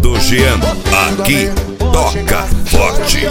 do Jean, aqui toca forte.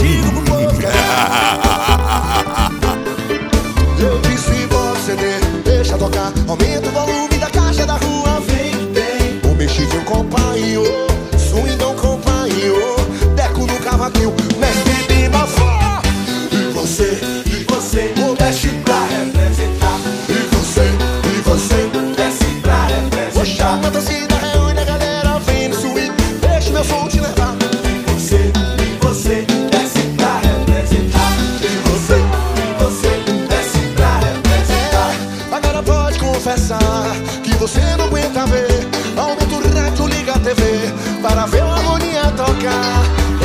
Eu disse você deixa tocar, aumenta o volume da caixa da rua. Vem, vem, o mexidinho companheiro, swingão companheiro, deco no cavaquinho, mestre de mafá. E você, o desce pra representar. E você, desce pra representar. Chama a torcida, reúne a galera, vem no swing, deixa meu som te levar. E você, desce pra representar. E você, desce pra representar. Agora pode confessar que você não aguenta ver. Aumenta o rádio, liga a TV para ver a harmonia tocar.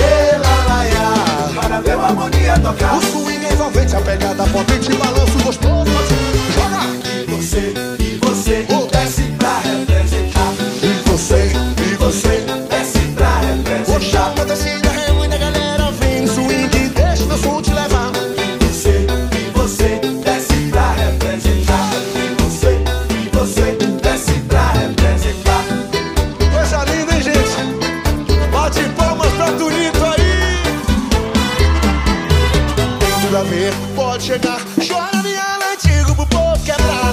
Para ver a harmonia tocar. O swing envolvente, a pegada potente, balanço gostoso. Joga! E você, desce pra representar. E você, desce pra representar. Chama a torcida, reúne a galera, vem no swing, deixa meu som te levar. E você, desce pra representar. E você, desce pra representar. Coisa linda, hein, gente? Bate palmas pra Turito aí. Tem tudo a ver, pode chegar. Chora viola antigo pro povo quebrar.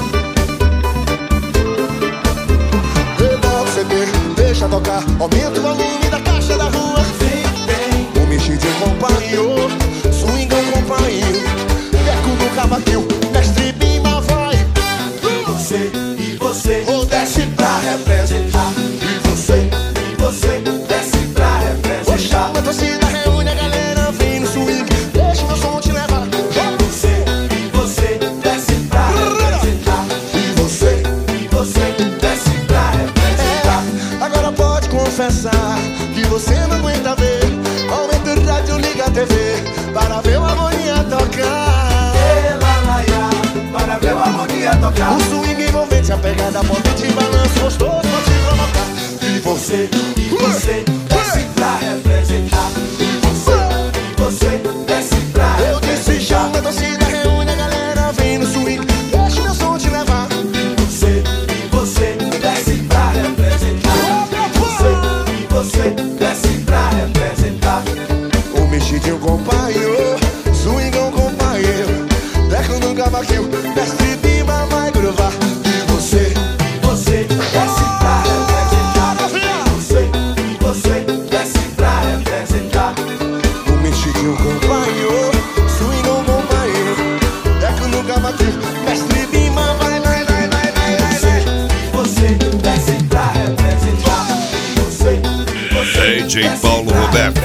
Rebola o CD, deixa tocar, aumenta o volume da caixa da rua. Vem, vem, o mexidinho companheiro, swingão companheiro, deco no cavaquinho, mestre Bima vai. E você, desce pra representar. E você, desce pra representar. Chama a torcida, reúne a galera, vem no swing, deixa meu som te levar. E você, desce pra representar. E você, desce pra representar. Agora pode confessar que você não aguenta ver. Aumenta o rádio, liga a TV para ver a harmonia tocar. Para ver a harmonia tocar. O swing envolvente, a pegada potente, balanço gostoso pra te provocar. E você, desce pra representar. E você, desce pra representar. Eu disse chama a torcida, reúne a galera, vem no swing, deixa meu som te levar. E você, desce pra representar. E você, desce pra representar. O mexidinho companheiro, swingão companheiro, deco no cavaquinho, mestre Bima vai grovar. E você, desce pra representar. E você, desce pra representar. O mexidinho companheiro, swingão companheiro, deco no cavaquinho, mestre Bima vai. E você, desce pra representar. DJ Paulo Roberto.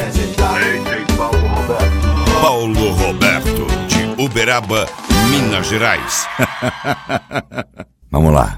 Paulo Roberto, de Uberaba, Minas Gerais. Vamos lá.